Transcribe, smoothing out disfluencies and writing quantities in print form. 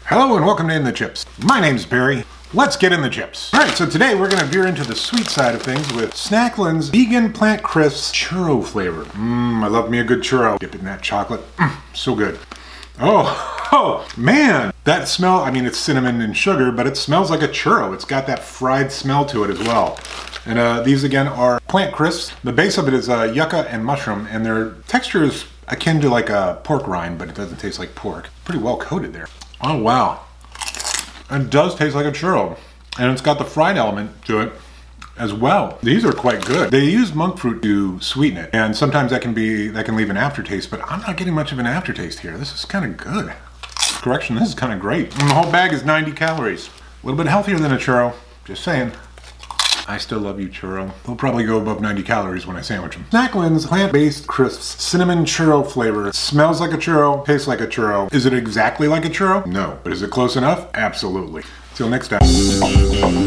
Hello and welcome to In the Chips. My name's Barry. Let's get in the chips. All right, so today we're gonna veer into the sweet side of things with Snacklin's Vegan Plant Crisps Churro flavor. I love me a good churro. Dip it in that chocolate. So good. Oh, man. That smell, I mean, it's cinnamon and sugar, but it smells like a churro. It's got that fried smell to it as well. And these again are plant crisps. The base of it is yucca and mushroom, and their texture is akin to like a pork rind, but it doesn't taste like pork. Pretty well coated there. Oh, wow. It does taste like a churro, and it's got the fried element to it as well. These are quite good. They use monk fruit to sweeten it, and sometimes that can leave an aftertaste, but I'm not getting much of an aftertaste here. This is kind of good. Correction, this is kind of great. And the whole bag is 90 calories. A little bit healthier than a churro, just saying. I still love you, churro. They'll probably go above 90 calories when I sandwich them. Snacklin's plant-based crisps, cinnamon churro flavor. It smells like a churro, tastes like a churro. Is it exactly like a churro? No. But is it close enough? Absolutely. Till next time.